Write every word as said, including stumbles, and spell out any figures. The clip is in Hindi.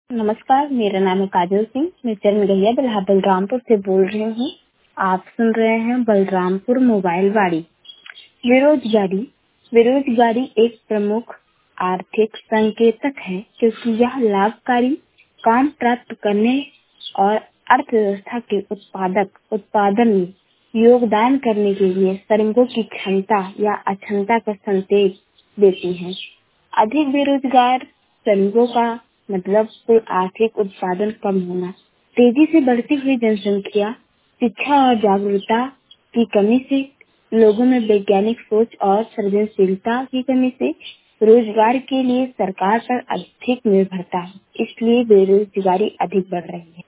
नमस्कार, मेरा नाम है काजल सिंह। मैं चरणगैया बल्हा बलरामपुर से बोल रही हूँ। आप सुन रहे हैं बलरामपुर मोबाइल वाड़ी। बेरोजगारी बेरोजगारी एक प्रमुख आर्थिक संकेतक है, क्योंकि यह लाभकारी काम प्राप्त करने और अर्थव्यवस्था के उत्पादक उत्पादन में योगदान करने के लिए श्रमिकों की क्षमता या अक्षमता का संकेत देती है। अधिक बेरोजगार श्रमिकों का मतलब कुल आर्थिक उत्पादन कम होना, तेजी से बढ़ती हुई जनसंख्या, शिक्षा और जागरूकता की कमी से, लोगों में वैज्ञानिक सोच और सृजनशीलता की कमी से रोजगार के लिए सरकार पर अधिक निर्भरता है। इसलिए बेरोजगारी अधिक बढ़ रही है।